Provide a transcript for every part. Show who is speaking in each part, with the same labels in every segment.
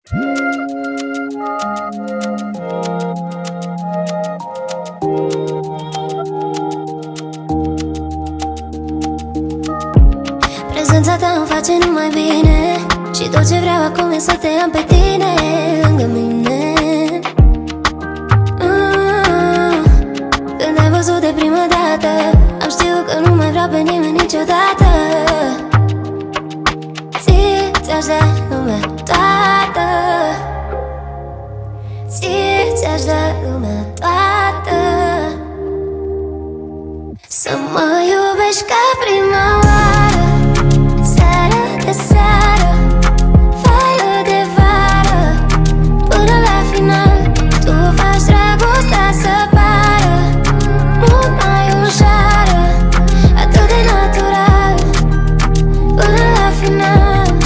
Speaker 1: Prezența ta îmi face numai bine și tot ce vreau acum e să te am pe tine lângă mine. Când ai văzut de prima dată, am știut că nu mai vreau pe nimeni niciodată. Ție ți-aș da lumea toată, ție ți-aș da lumea toată. Să mă iubești ca prima oară, seară de seară, vară de vară, până la final. Tu faci dragostea să pară mult mai ușoară, atât de natural, până la final.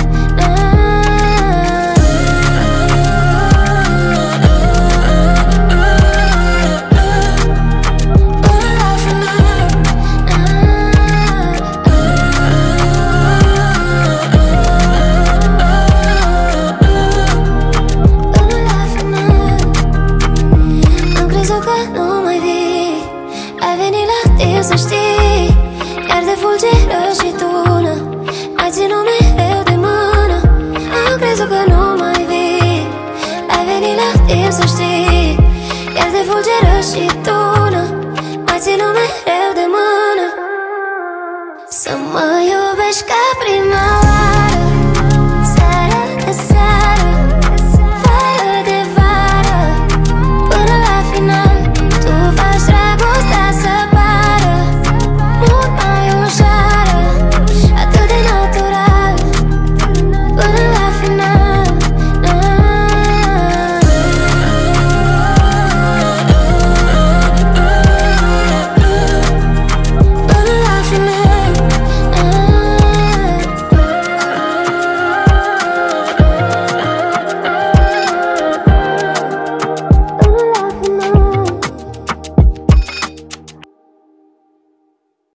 Speaker 1: Să știi, iar de fulgeră și tună mai ținut mereu de mână. Am crezut că nu mai vii, ai venit la timp să știi, iar de fulgeră și tună